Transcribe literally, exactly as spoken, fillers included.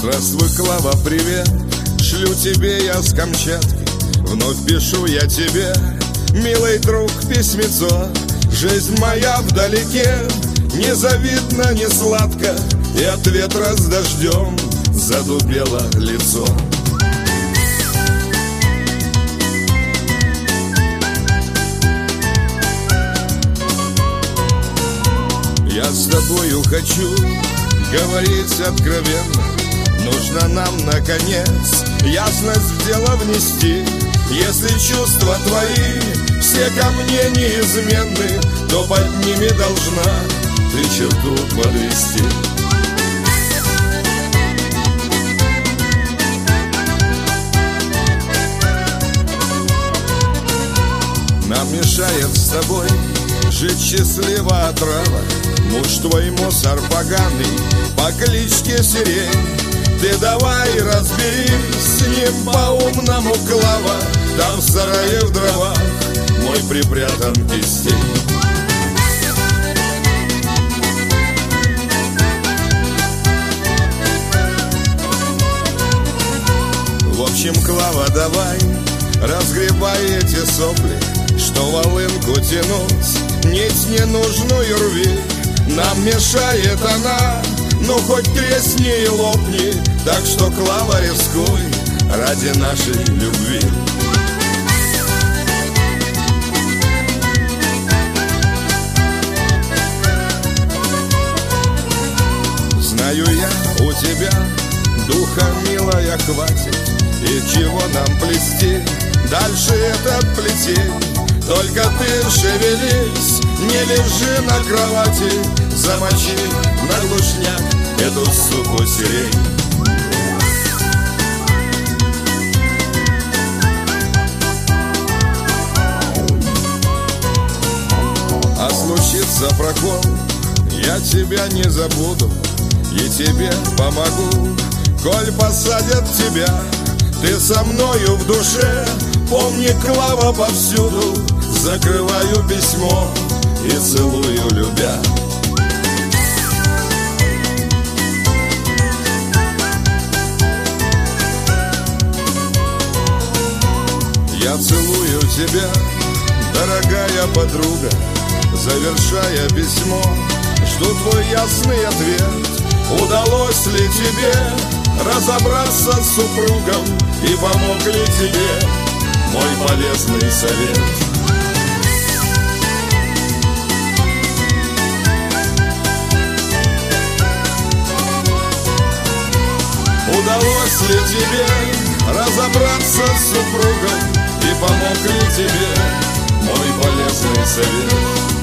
Здравствуй, Клава, привет, шлю тебе я с Камчатки. Вновь пишу я тебе, милый друг, письмецо. Жизнь моя вдалеке, незавидно, не сладко, и от ветра с дождем задубело лицо. Я с тобою хочу говорить откровенно. Нужно нам, наконец, ясность в дело внести. Если чувства твои все ко мне неизменны, то под ними должна ты черту подвести. Нам мешает с тобой жить счастливо отрава. Муж твой мусор поганый по кличке Сирень. Ты давай разберись с ним по-умному, Клава. Там в сарае в дровах мой припрятан кистень. В общем, Клава, давай разгребай эти сопли, что волынку тянуть нить ненужную рви. Нам мешает она, ну хоть тресни и лопни. Так что, Клава, рискуй ради нашей любви. Знаю я, у тебя духа, милая, хватит. И чего нам плести дальше этот плетень? Только ты шевелись, не лежи на кровати. Замочи на глушняк эту суку сирень. А случится прокол, я тебя не забуду и тебе помогу. Коль посадят тебя, ты со мною в душе. Помни, Клава, повсюду закрываю письмо и целую, любя. Я целую тебя, дорогая подруга, завершая письмо, жду твой ясный ответ. Удалось ли тебе разобраться с супругом и помог ли тебе мой полезный совет? Удалось ли тебе разобраться с супругом и помог ли тебе мой полезный совет?